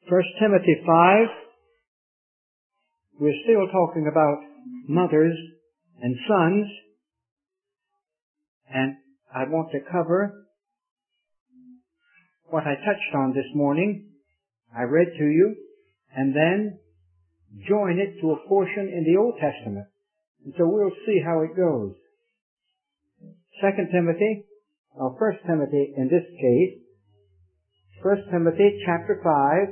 1 Timothy 5, we're still talking about mothers and sons, and I want to cover what I touched on this morning. I read to you, and then join it to a portion in the Old Testament. And so we'll see how it goes. 2 Timothy, or 1 Timothy in this case, 1 Timothy chapter 5,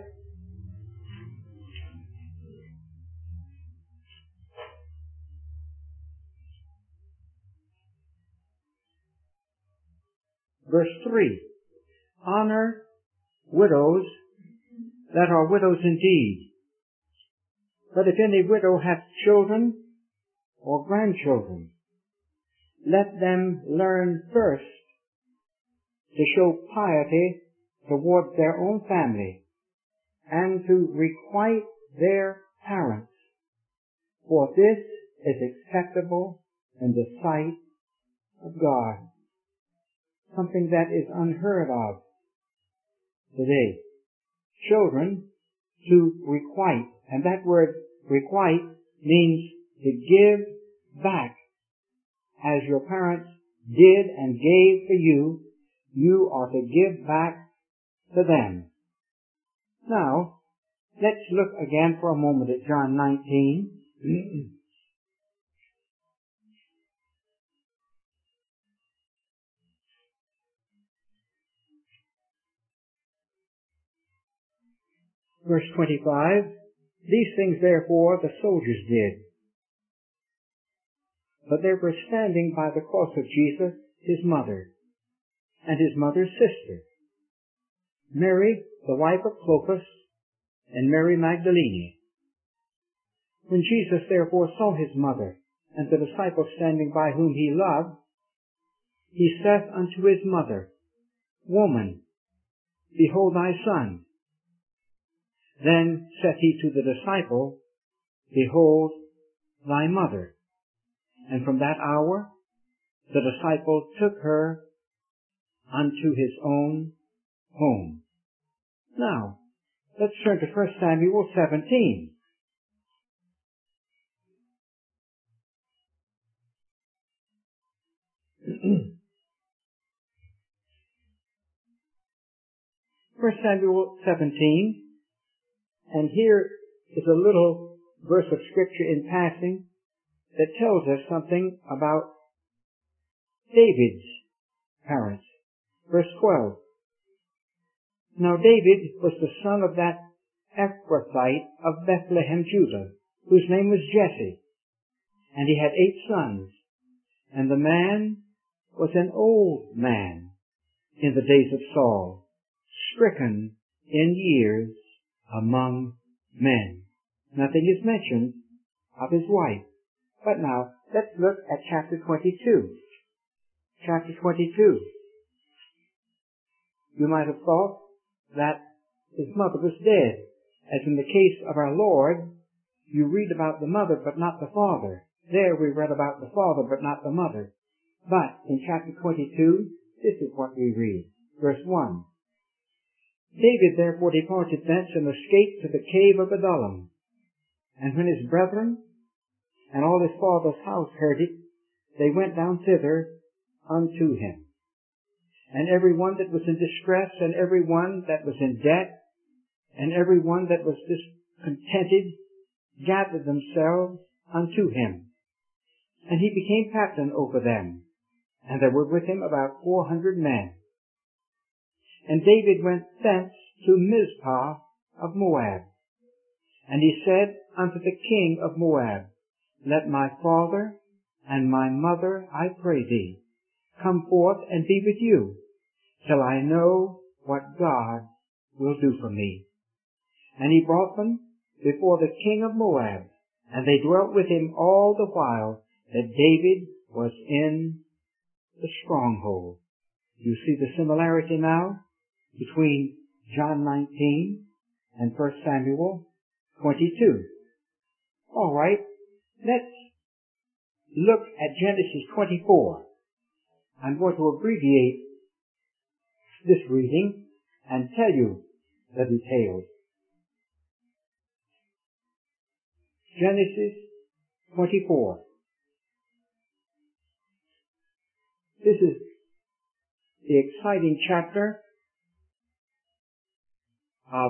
verse 3. Honor widows that are widows indeed. But if any widow hath children or grandchildren, let them learn first to show piety toward their own family, and to requite their parents, for this is acceptable in the sight of God. Something that is unheard of today. Children to requite, and that word requite means to give back. As your parents did and gave for you, you are to give back to them. Now, let's look again for a moment at John 19. Verse 25, these things therefore the soldiers did. But there were standing by the cross of Jesus his mother, and his mother's sister, Mary, the wife of Clopas, and Mary Magdalene. When Jesus therefore saw his mother, and the disciple standing by whom he loved, he saith unto his mother, Woman, behold thy son. Then saith he to the disciple, Behold thy mother. And from that hour the disciple took her unto his own home. Now, let's turn to 1 Samuel 17. First Samuel 17, and here is a little verse of scripture in passing that tells us something about David's parents. Verse 12. Now David was the son of that Ephrathite of Bethlehem, Judah, whose name was Jesse, and he had 8 sons, and the man was an old man in the days of Saul, stricken in years among men. Nothing is mentioned of his wife. But now, let's look at chapter 22. Chapter 22. You might have thought that his mother was dead. As in the case of our Lord, you read about the mother but not the father. There we read about the father but not the mother. But in chapter 22, this is what we read. Verse 1. David therefore departed thence and escaped to the cave of Adullam. And when his brethren and all his father's house heard it, they went down thither unto him. And every one that was in distress, and every one that was in debt, and every one that was discontented, gathered themselves unto him. And he became captain over them, and there were with him about 400 men. And David went thence to Mizpah of Moab. And he said unto the king of Moab, Let my father and my mother, I pray thee, come forth and be with you, till I know what God will do for me. And he brought them before the king of Moab, and they dwelt with him all the while that David was in the stronghold. You see the similarity now between John 19 and 1 Samuel 22. All right, let's look at Genesis 24. I'm going to abbreviate this reading and tell you the details. Genesis 24. This is the exciting chapter of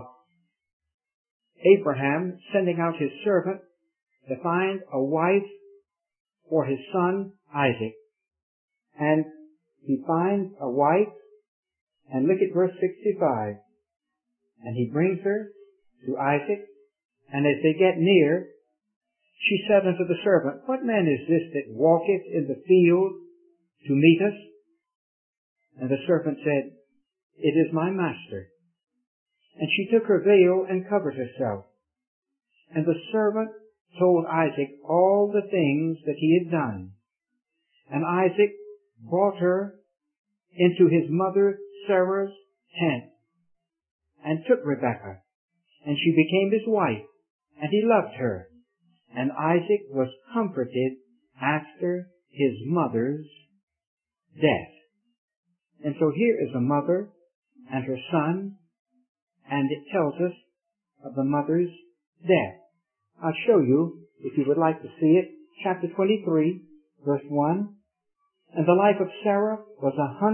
Abraham sending out his servant to find a wife for his son Isaac. And he finds a wife, and look at verse 65. And he brings her to Isaac, and as they get near, she said unto the servant, What man is this that walketh in the field to meet us? And the servant said, It is my master. And she took her veil and covered herself. And the servant told Isaac all the things that he had done. And Isaac brought her into his mother Sarah's tent, and took Rebekah, and she became his wife, and he loved her. And Isaac was comforted after his mother's death. And so here is a mother and her son, and it tells us of the mother's death. I'll show you, if you would like to see it, chapter 23, verse 1. And the life of Sarah was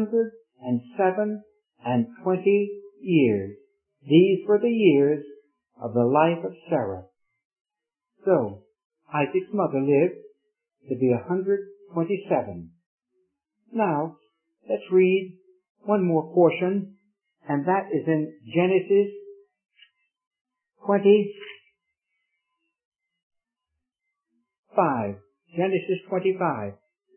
127 years. These were the years of the life of Sarah. So, Isaac's mother lived to be 127. Now, let's read one more portion, and that is in Genesis 25. Genesis 25.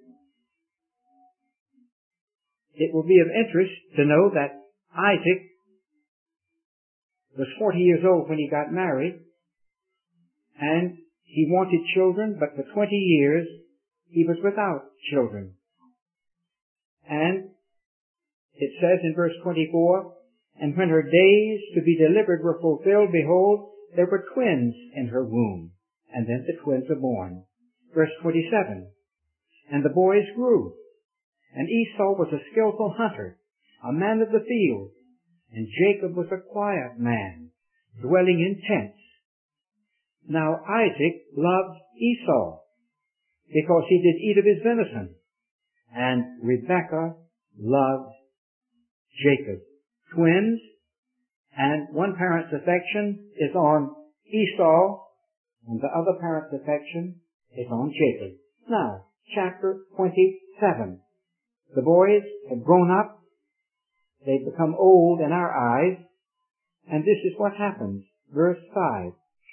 It will be of interest to know that Isaac was 40 years old when he got married, and he wanted children, but for 20 years he was without children. And it says in verse 24, And when her days to be delivered were fulfilled, behold, there were twins in her womb. And then the twins were born. Verse 27, And the boys grew. And Esau was a skillful hunter, a man of the field. And Jacob was a quiet man, dwelling in tents. Now Isaac loved Esau, because he did eat of his venison. And Rebekah loved Jacob. Twins, and one parent's affection is on Esau, and the other parent's affection is on Jacob. Now, chapter 27. The boys have grown up. They've become old in our eyes. And this is what happens. Verse 5.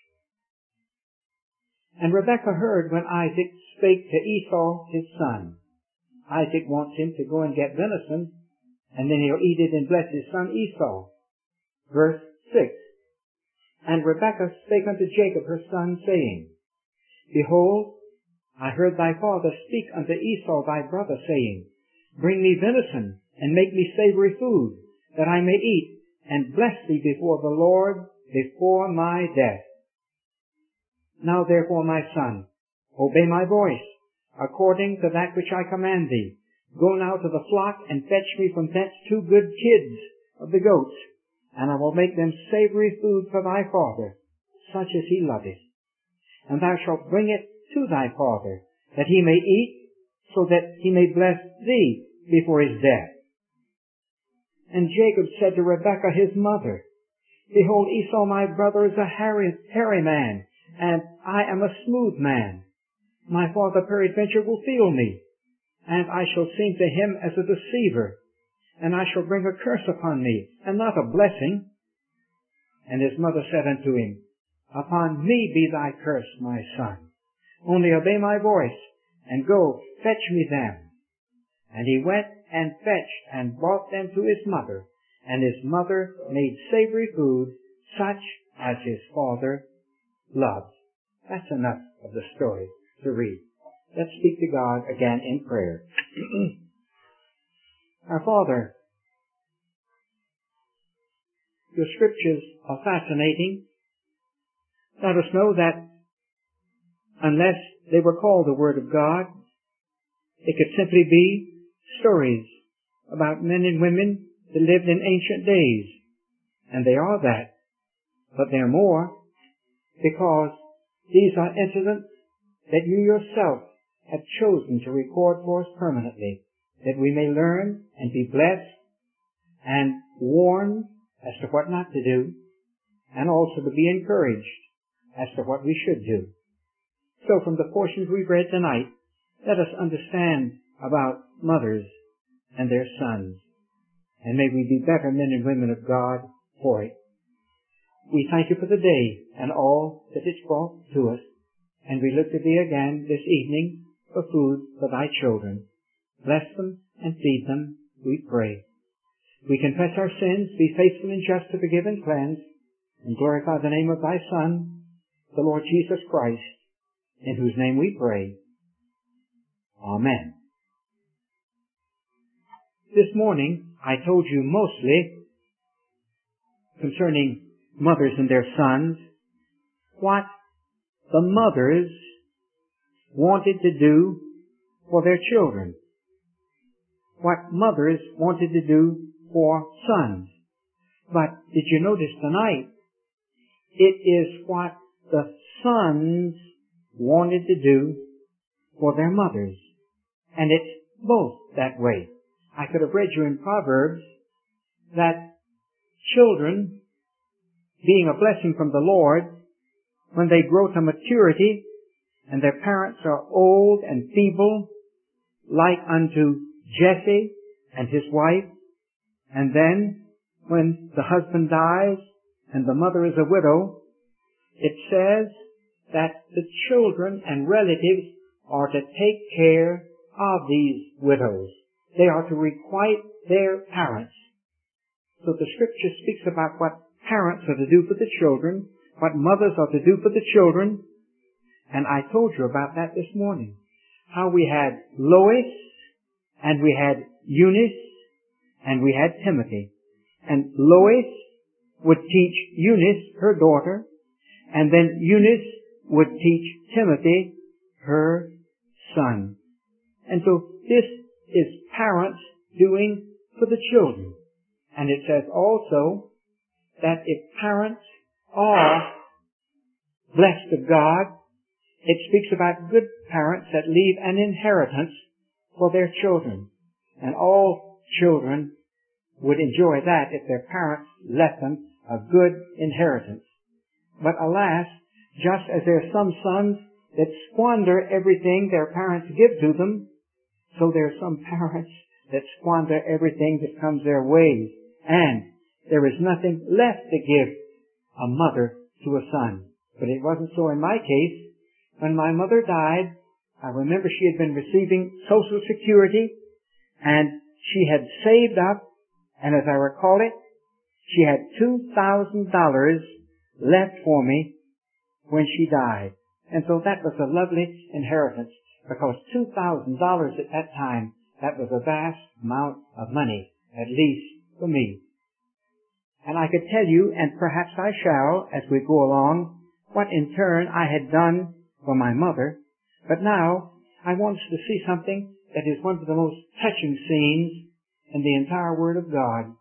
And Rebekah heard when Isaac spake to Esau his son. Isaac wants him to go and get venison, and then he'll eat it and bless his son Esau. Verse 6. And Rebekah spake unto Jacob her son, saying, Behold, I heard thy father speak unto Esau thy brother, saying, Bring me venison, and make me savory food, that I may eat, and bless thee before the Lord, before my death. Now therefore, my son, obey my voice, according to that which I command thee. Go now to the flock, and fetch me from thence 2 good kids of the goats, and I will make them savory food for thy father, such as he loveth. And thou shalt bring it to thy father, that he may eat, so that he may bless thee before his death. And Jacob said to Rebekah his mother, Behold, Esau my brother is a hairy man, and I am a smooth man. My father peradventure will feel me, and I shall seem to him as a deceiver, and I shall bring a curse upon me, and not a blessing. And his mother said unto him, Upon me be thy curse, my son. Only obey my voice, and go, fetch me them. And he went and fetched and brought them to his mother, and his mother made savory food, such as his father loved. That's enough of the story to read. Let's speak to God again in prayer. Our Father, your scriptures are fascinating. Let us know that unless they were called the Word of God, they could simply be stories about men and women that lived in ancient days. And they are that. But they're more, because These are incidents that you yourself have chosen to record for us permanently, that we may learn and be blessed and warned as to what not to do, and also to be encouraged as to what we should do. So from the portions we've read tonight, let us understand about mothers and their sons, and may we be better men and women of God for it. We thank you for the day and all that it's brought to us, and we look to thee again this evening for food for thy children. Bless them and feed them, we pray. We confess our sins, be faithful and just to forgive and cleanse, and glorify the name of thy Son, the Lord Jesus Christ, in whose name we pray. Amen. This morning I told you mostly concerning mothers and their sons what the mothers wanted to do for their children, what mothers wanted to do for sons. But did you notice tonight, it is what the sons wanted to do for their mothers. And it's both that way. I could have read you in Proverbs that children, being a blessing from the Lord, when they grow to maturity and their parents are old and feeble, like unto Jesse and his wife, and then when the husband dies and the mother is a widow, it says that the children and relatives are to take care of these widows. They are to requite their parents. So the scripture speaks about what parents are to do for the children, what mothers are to do for the children, and I told you about that this morning. How we had Lois, and we had Eunice, and we had Timothy. And Lois would teach Eunice, her daughter, and then Eunice would teach Timothy, her son. And so this is parents doing for the children. And it says also that if parents are blessed of God, it speaks about good parents that leave an inheritance for their children. And all children would enjoy that if their parents left them a good inheritance. But alas, just as there are some sons that squander everything their parents give to them, so there are some parents that squander everything that comes their way. And there is nothing left to give a mother to a son. But it wasn't so in my case. When my mother died, I remember she had been receiving Social Security, and she had saved up, and as I recall it, she had $2,000 left for me when she died. And so that was a lovely inheritance, because $2,000 at that time, that was a vast amount of money, at least for me. And I could tell you, and perhaps I shall as we go along, what in turn I had done for my mother. But now I want us to see something that is one of the most touching scenes in the entire Word of God.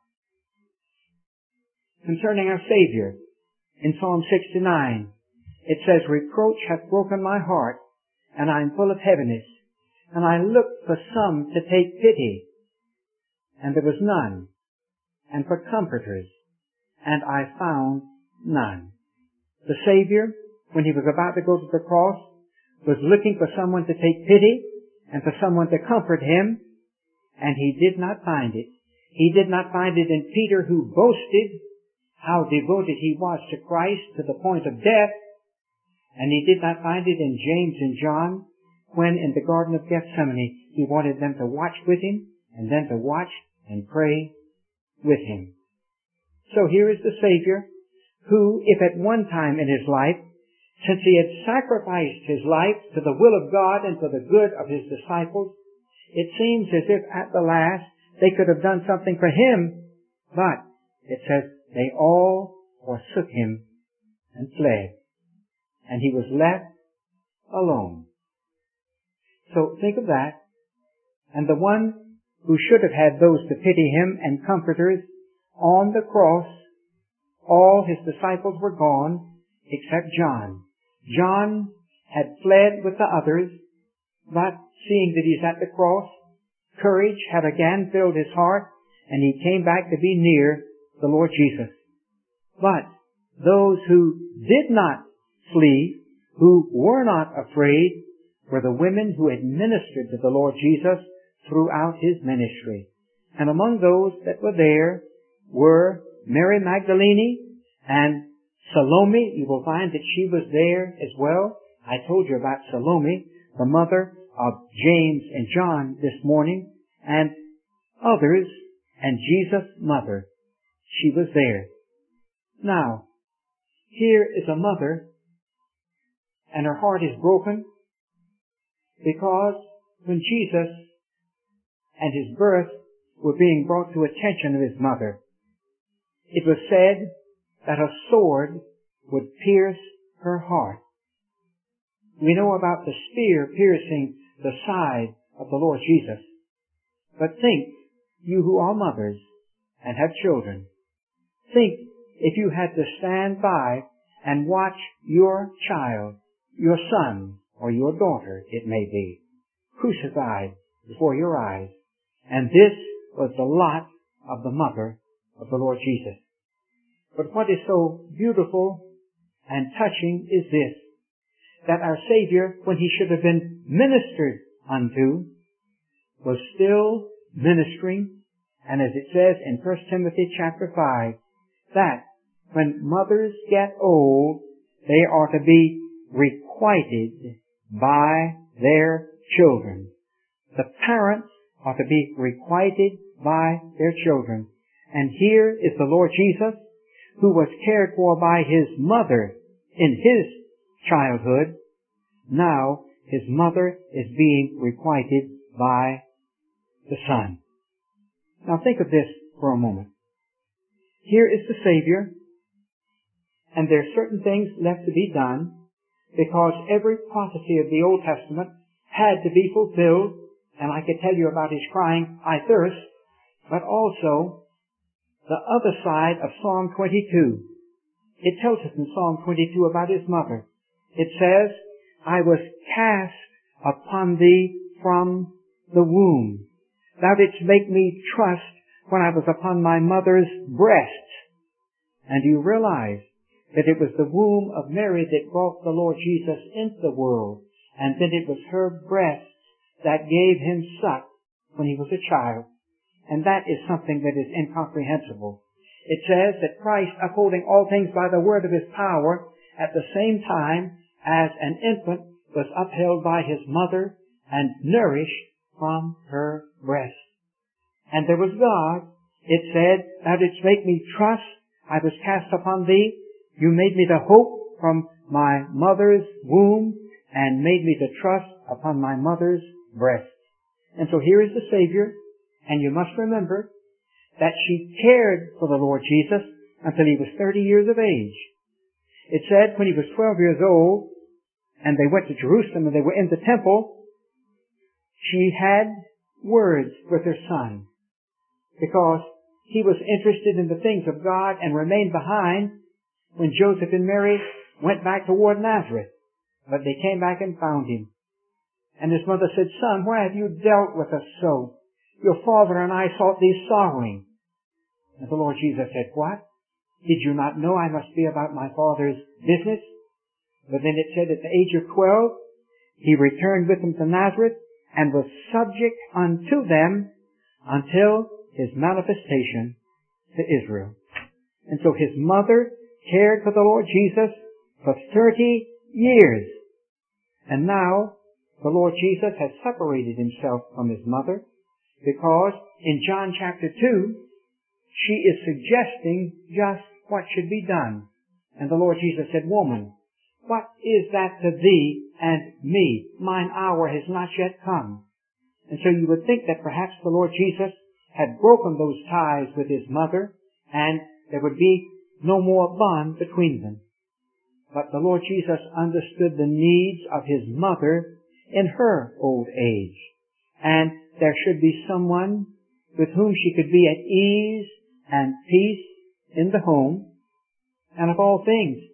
Concerning our Savior, in Psalm 69, it says, "Reproach hath broken my heart, and I am full of heaviness. And I looked for some to take pity, and there was none, and for comforters, and I found none." The Savior, when he was about to go to the cross, was looking for someone to take pity and for someone to comfort him, and he did not find it. He did not find it in Peter, who boasted how devoted he was to Christ to the point of death, and he did not find it in James and John, when in the Garden of Gethsemane he wanted them to watch with him and then to watch and pray with him. So here is the Savior, who, if at one time in his life, since he had sacrificed his life to the will of God and for the good of his disciples, it seems as if at the last they could have done something for him, but it says they all forsook him and fled, and he was left alone. So think of that. And the one who should have had those to pity him and comforters on the cross, all his disciples were gone except John. John had fled with the others, but seeing that he's at the cross, courage had again filled his heart, and he came back to be near the Lord Jesus. But those who did not flee, who were not afraid, were the women who had ministered to the Lord Jesus throughout his ministry. And among those that were there were Mary Magdalene and Salome. You will find that she was there as well. I told you about Salome, the mother of James and John this morning, and others, and Jesus' mother. She was there. Now, here is a mother, and her heart is broken because when Jesus and his birth were being brought to attention of his mother, it was said that a sword would pierce her heart. We know about the spear piercing the side of the Lord Jesus. But think, you who are mothers and have children, think if you had to stand by and watch your child, your son or your daughter, it may be, crucified before your eyes. And this was the lot of the mother of the Lord Jesus. But what is so beautiful and touching is this, that our Savior, when he should have been ministered unto, was still ministering. And as it says in 1 Timothy chapter 5, that when mothers get old, they are to be requited by their children. The parents are to be requited by their children. And here is the Lord Jesus, who was cared for by his mother in his childhood. Now his mother is being requited by the Son. Now think of this for a moment. Here is the Savior, and there are certain things left to be done, because every prophecy of the Old Testament had to be fulfilled, and I could tell you about his crying, "I thirst," but also the other side of Psalm 22. It tells us in Psalm 22 about his mother. It says, "I was cast upon thee from the womb. Thou didst make me trust when I was upon my mother's breast." And you realize that it was the womb of Mary that brought the Lord Jesus into the world, and then it was her breast that gave him suck when he was a child. And that is something that is incomprehensible. It says that Christ, upholding all things by the word of his power, at the same time as an infant was upheld by his mother and nourished from her breast. And there was God. It said, "Thou didst make me trust. I was cast upon thee. You made me to hope from my mother's womb and made me to trust upon my mother's breast." And so here is the Savior, and you must remember that she cared for the Lord Jesus until he was 30 years of age. It said when he was 12 years old, and they went to Jerusalem and they were in the temple, she had words with her son, because he was interested in the things of God and remained behind when Joseph and Mary went back toward Nazareth. But they came back and found him. And his mother said, "Son, why have you dealt with us so? Your father and I sought thee sorrowing." And the Lord Jesus said, "What? Did you not know I must be about my Father's business?" But then it said at the age of 12, he returned with them to Nazareth and was subject unto them until his manifestation to Israel. And so his mother cared for the Lord Jesus for 30 years. And now the Lord Jesus has separated himself from his mother, because in John chapter 2, she is suggesting just what should be done. And the Lord Jesus said, "Woman, what is that to thee and me? Mine hour has not yet come." And so you would think that perhaps the Lord Jesus had broken those ties with his mother, and there would be no more bond between them. But the Lord Jesus understood the needs of his mother in her old age, and there should be someone with whom she could be at ease and peace in the home. And of all things,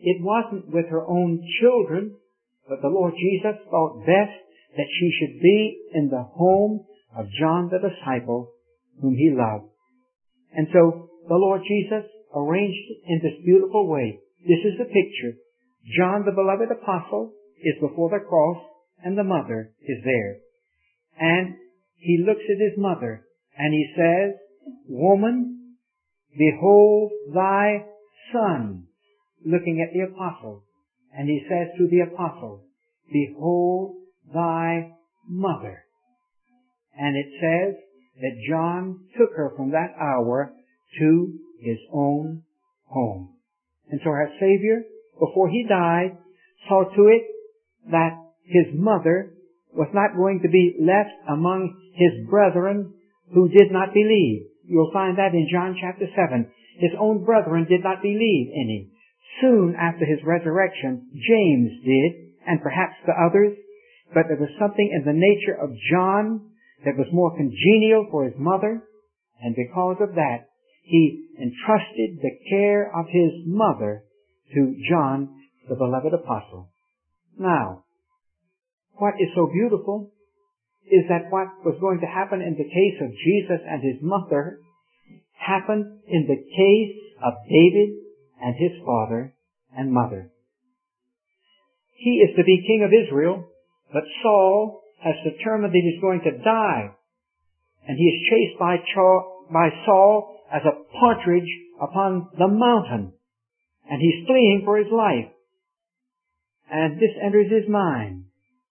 It wasn't with her own children, but the Lord Jesus thought best that she should be in the home of John the disciple, whom he loved. And so the Lord Jesus arranged it in this beautiful way. This is the picture. John, the beloved apostle, is before the cross, and the mother is there. And he looks at his mother, and he says, "Woman, behold thy son," looking at the apostle. And he says to the apostle, "Behold thy mother." And it says that John took her from that hour to his own home. And so our Savior, before he died, saw to it that his mother was not going to be left among his brethren who did not believe. You'll find that in John chapter 7. His own brethren did not believe in him. Soon after his resurrection, James did, and perhaps the others, but there was something in the nature of John that was more congenial for his mother, and because of that, he entrusted the care of his mother to John, the beloved apostle. Now, what is so beautiful is that what was going to happen in the case of Jesus and his mother happened in the case of David and his father and mother. He is to be king of Israel, but Saul has determined that he's going to die. And he is chased by Saul as a partridge upon the mountain. And he's fleeing for his life. And this enters his mind.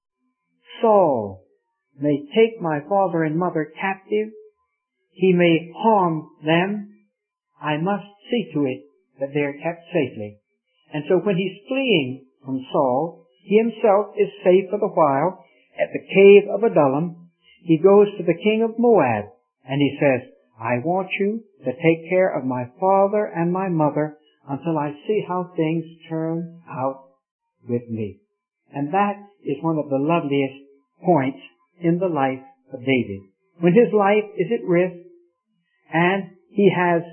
Saul may take my father and mother captive. He may harm them. I must see to it that they are kept safely. And so when he's fleeing from Saul, he himself is safe for the while at the cave of Adullam. He goes to the king of Moab, and he says, "I want you to take care of my father and my mother until I see how things turn out with me." And that is one of the loveliest points in the life of David. When his life is at risk, and he has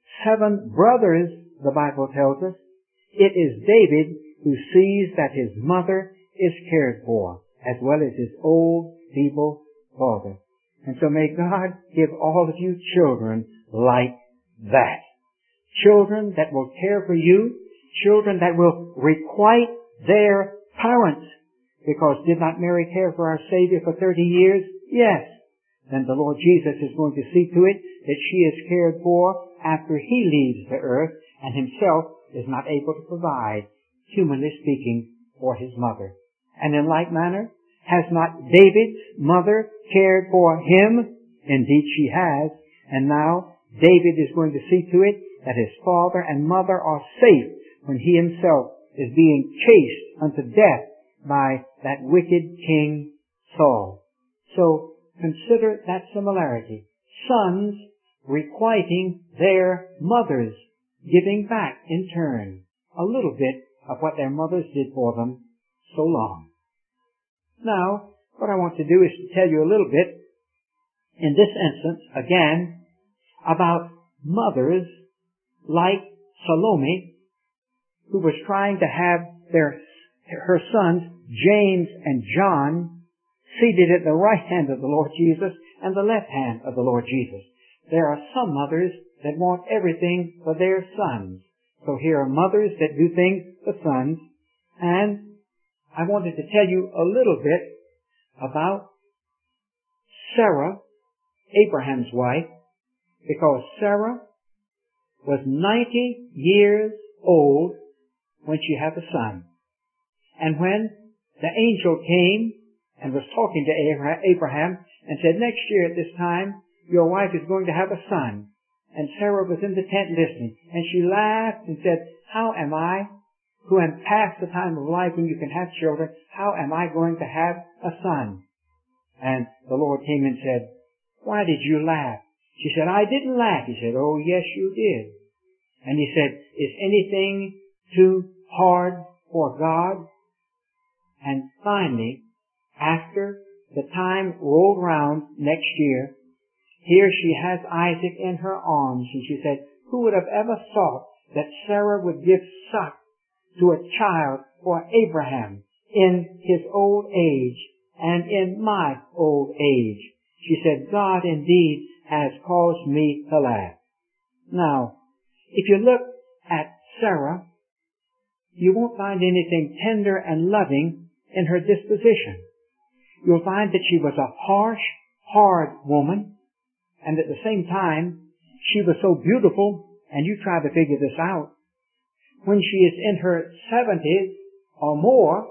7 brothers, the Bible tells us, it is David who sees that his mother is cared for, as well as his old, feeble father. And so may God give all of you children like that. Children that will care for you, children that will requite their parents, because did not Mary care for our Savior for 30 years? Yes. Then the Lord Jesus is going to see to it that she is cared for after he leaves the earth and himself is not able to provide, humanly speaking, for his mother. And in like manner, has not David's mother cared for him? Indeed she has. And now David is going to see to it that his father and mother are safe when he himself is being chased unto death by that wicked king Saul. So consider that similarity. Sons requiting their mothers, giving back in turn a little bit of what their mothers did for them so long. Now, what I want to do is to tell you a little bit, in this instance, again, about mothers like Salome, who was trying to have her sons, James and John, seated at the right hand of the Lord Jesus and the left hand of the Lord Jesus. There are some mothers that want everything for their sons. So here are mothers that do things for sons. And I wanted to tell you a little bit about Sarah, Abraham's wife, because Sarah was 90 years old when she had a son. And when the angel came and was talking to Abraham and said, "Next year at this time, your wife is going to have a son." And Sarah was in the tent listening, and she laughed and said, "How am I, who am past the time of life when you can have children, how am I going to have a son?" And the Lord came and said, "Why did you laugh?" She said, "I didn't laugh." He said, "Oh, yes, you did." And he said, "Is anything too hard for God?" And finally, after the time rolled round next year, here she has Isaac in her arms, and she said, "Who would have ever thought that Sarah would give suck to a child for Abraham in his old age and in my old age. She said, God indeed has caused me to laugh. Now, if you look at Sarah, you won't find anything tender and loving in her disposition. You'll find that she was a harsh, hard woman, and at the same time, she was so beautiful, and you try to figure this out. When she is in her 70s or more,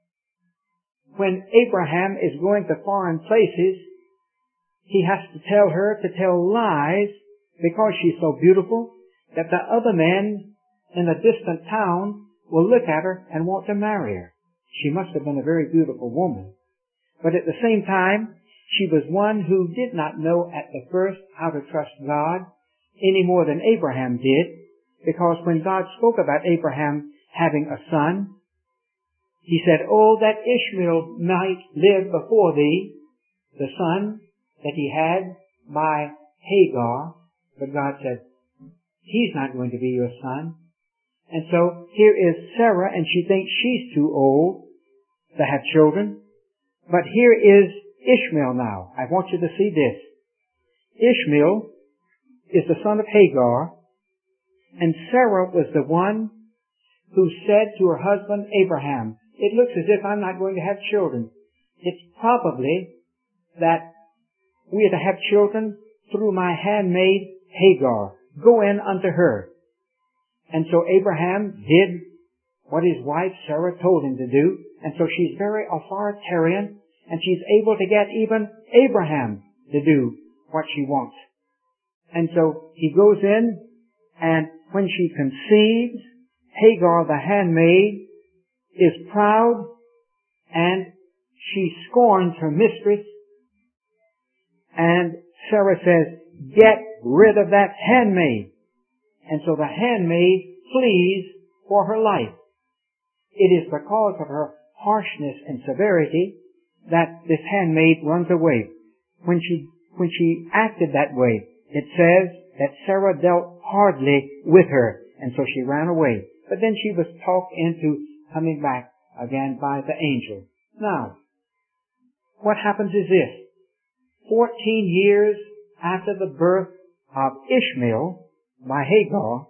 when Abraham is going to foreign places, he has to tell her to tell lies because she's so beautiful that the other men in a distant town will look at her and want to marry her. She must have been a very beautiful woman. But at the same time, she was one who did not know at the first how to trust God any more than Abraham did, because when God spoke about Abraham having a son, he said, oh, that Ishmael might live before thee, the son that he had by Hagar. But God said, he's not going to be your son. And so here is Sarah, and she thinks she's too old to have children. But here is Ishmael now. I want you to see this. Ishmael is the son of Hagar, and Sarah was the one who said to her husband Abraham, it looks as if I'm not going to have children. It's probably that we are to have children through my handmaid Hagar. Go in unto her. And so Abraham did what his wife Sarah told him to do, and so she's very authoritarian, and she's able to get even Abraham to do what she wants. And so he goes in, and when she conceives, Hagar the handmaid is proud, and she scorns her mistress, and Sarah says, get rid of that handmaid. And so the handmaid flees for her life. It is because of her harshness and severity that this handmaid runs away. When she acted that way, it says that Sarah dealt hardly with her, and so she ran away. But then she was talked into coming back again by the angel. Now, what happens is this. 14 years after the birth of Ishmael by Hagar,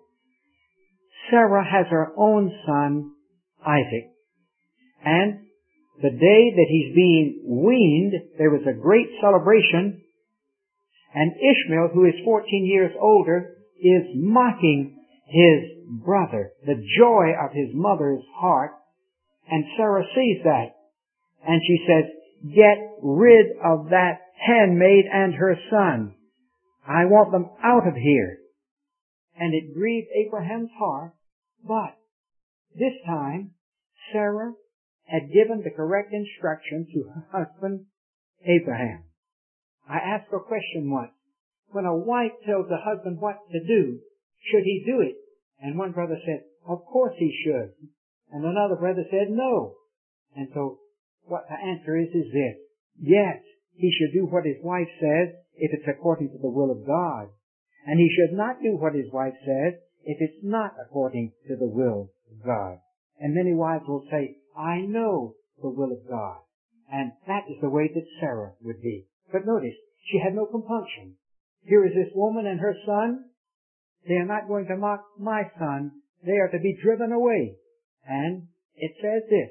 Sarah has her own son, Isaac. And the day that he's being weaned, there was a great celebration, and Ishmael, who is 14 years older, is mocking his brother, the joy of his mother's heart, and Sarah sees that, and she says, get rid of that handmaid and her son. I want them out of here. And it grieved Abraham's heart, but this time Sarah had given the correct instruction to her husband Abraham. I asked her a question once. When a wife tells a husband what to do, should he do it? And one brother said, of course he should. And another brother said, no. And so what the answer is this. Yes, he should do what his wife says if it's according to the will of God. And he should not do what his wife says if it's not according to the will of God. And many wives will say, I know the will of God. And that is the way that Sarah would be. But notice, she had no compunction. Here is this woman and her son. They are not going to mock my son. They are to be driven away. And it says this.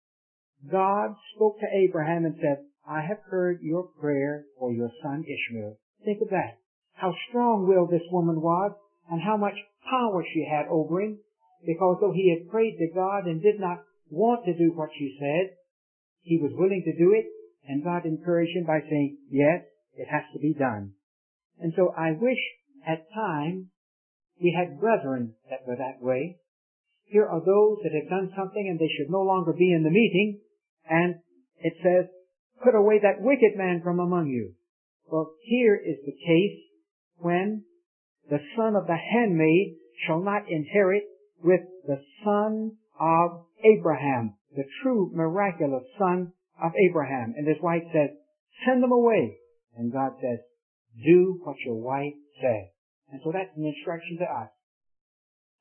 God spoke to Abraham and said, I have heard your prayer for your son Ishmael. Think of that. How strong-willed this woman was, and how much power she had over him, because though he had prayed to God and did not want to do what she said, he was willing to do it, and God encouraged him by saying, yes, it has to be done. And so I wish at times we had brethren that were that way. Here are those that have done something and they should no longer be in the meeting, and it says, put away that wicked man from among you. Well, here is the case when the son of the handmaid shall not inherit with the son of Abraham, the true miraculous son of Abraham. And his wife says, send them away. And God says, do what your wife says. And so that's an instruction to us.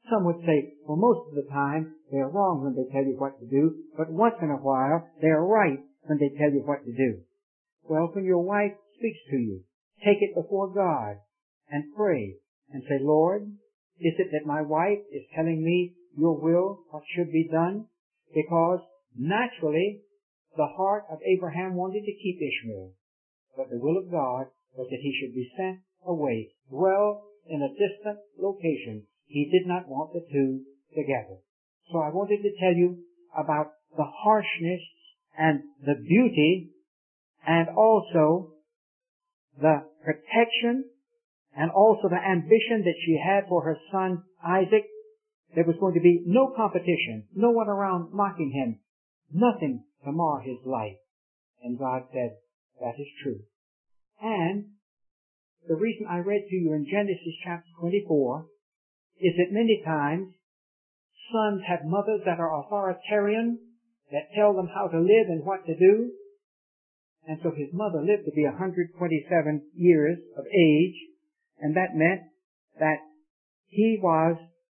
Some would say, well, most of the time they're wrong when they tell you what to do, but once in a while they're right when they tell you what to do. Well, when your wife speaks to you, take it before God and pray and say, Lord, is it that my wife is telling me your will, what should be done? Because naturally, the heart of Abraham wanted to keep Ishmael, but the will of God was that he should be sent away, dwell in a distant location. He did not want the two together. So I wanted to tell you about the harshness and the beauty and also the protection and also the ambition that she had for her son Isaac. There was going to be no competition, no one around mocking him, nothing to mar his life. And God said, that is true. And the reason I read to you in Genesis chapter 24 is that many times sons have mothers that are authoritarian, that tell them how to live and what to do. And so his mother lived to be 127 years of age, and that meant that he was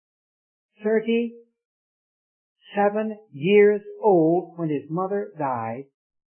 37 years old when his mother died,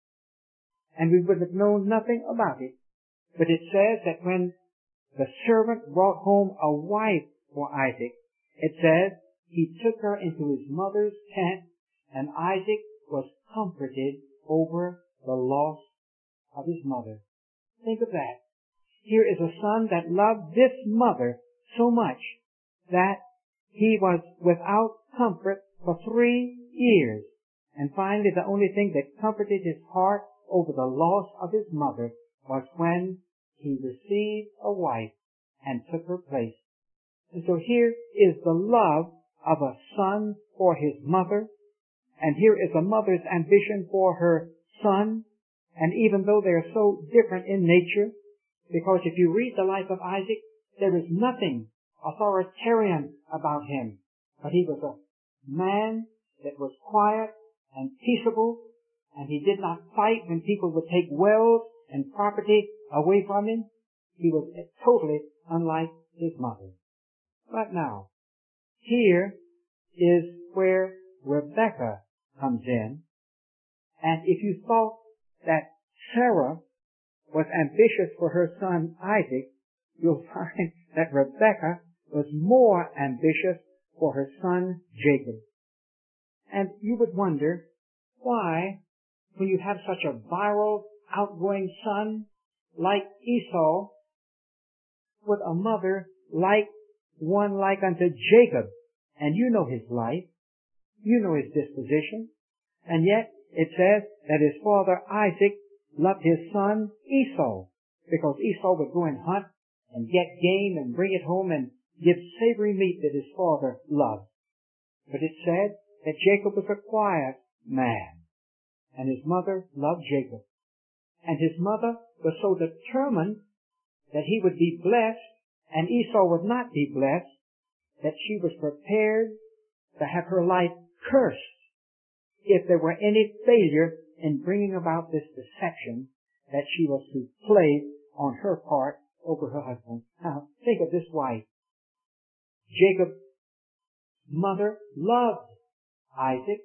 and we would have known nothing about it. But it says that when the servant brought home a wife for Isaac, it says he took her into his mother's tent, and Isaac was comforted over the loss of his mother. Think of that. Here is a son that loved this mother so much that he was without comfort for 3 years. And finally, the only thing that comforted his heart over the loss of his mother was when he received a wife and took her place. And so here is the love of a son for his mother, and here is a mother's ambition for her son. And even though they are so different in nature, because if you read the life of Isaac, there is nothing authoritarian about him, but he was a man that was quiet and peaceable, and he did not fight when people would take wealth and property away from him. He was totally unlike his mother. But now, here is where Rebekah comes in, and if you thought that Sarah was ambitious for her son Isaac, you'll find that Rebekah was more ambitious for her son Jacob. And you would wonder why, when you have such a viral, outgoing son like Esau, would a mother like one like unto Jacob? And you know his life, you know his disposition, and yet it says that his father Isaac loved his son Esau, because Esau would go and hunt and get game and bring it home and give savory meat that his father loved. But it said that Jacob was a quiet man, and his mother loved Jacob. And his mother was so determined that he would be blessed and Esau would not be blessed, that she was prepared to have her life cursed if there were any failure in bringing about this deception that she was to play on her part over her husband. Now, think of this wife. Jacob's mother loved Isaac,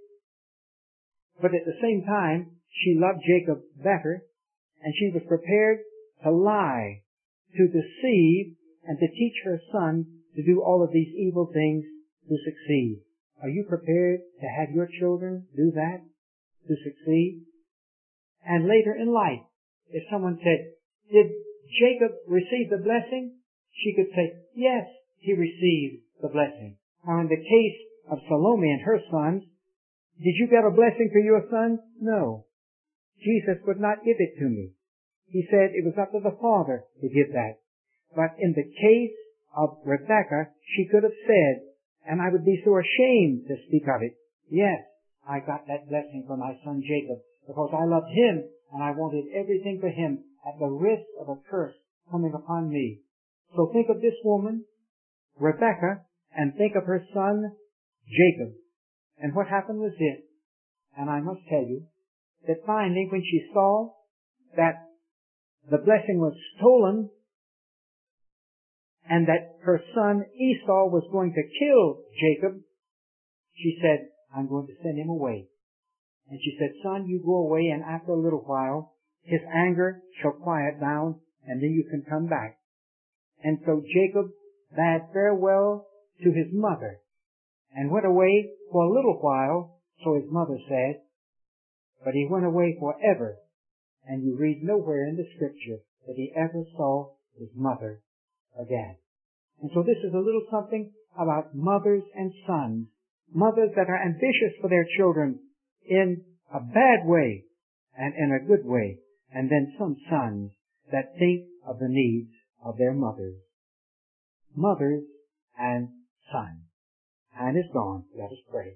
but at the same time, she loved Jacob better, and she was prepared to lie, to deceive, and to teach her son to do all of these evil things to succeed. Are you prepared to have your children do that, to succeed? And later in life, if someone said, did Jacob receive the blessing? She could say, yes, he received the blessing. Now in the case of Salome and her sons, did you get a blessing for your sons? No. Jesus would not give it to me. He said it was up to the Father to give that. But in the case of Rebekah, she could have said, and I would be so ashamed to speak of it, yes, I got that blessing for my son Jacob, because I loved him and I wanted everything for him at the risk of a curse coming upon me. So think of this woman, Rebekah, and think of her son Jacob. And what happened was this, and I must tell you, that finally when she saw that the blessing was stolen, and that her son Esau was going to kill Jacob, she said, I'm going to send him away. And she said, son, you go away, and after a little while, his anger shall quiet down, and then you can come back. And so Jacob bade farewell to his mother and went away for a little while, so his mother said, but he went away forever, and you read nowhere in the scripture that he ever saw his mother again. And so this is a little something about mothers and sons, mothers that are ambitious for their children in a bad way and in a good way, and then some sons that think of the needs of their mothers. Mothers and sons. Time is gone. Let us pray.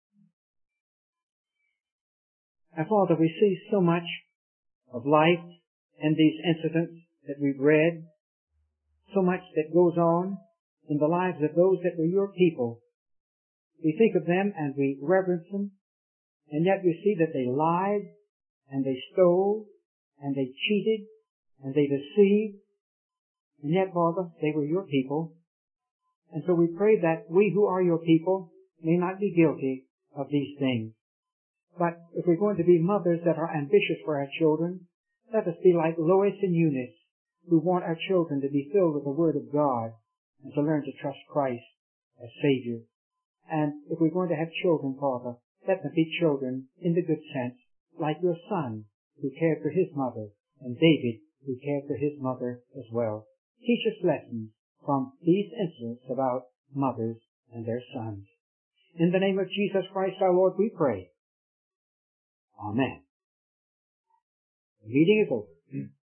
And Father, we see so much of life in these incidents that we've read, so much that goes on in the lives of those that were your people. We think of them and we reverence them, and yet we see that they lied, and they stole, and they cheated, and they deceived, and yet, Father, they were your people. And so we pray that we who are your people may not be guilty of these things. But if we're going to be mothers that are ambitious for our children, let us be like Lois and Eunice, who want our children to be filled with the Word of God and to learn to trust Christ as Savior. And if we're going to have children, Father, let them be children in the good sense, like your son, who cared for his mother, and David, who cared for his mother as well. Teach us lessons from these incidents about mothers and their sons. In the name of Jesus Christ our Lord we pray. Amen. The meeting is over.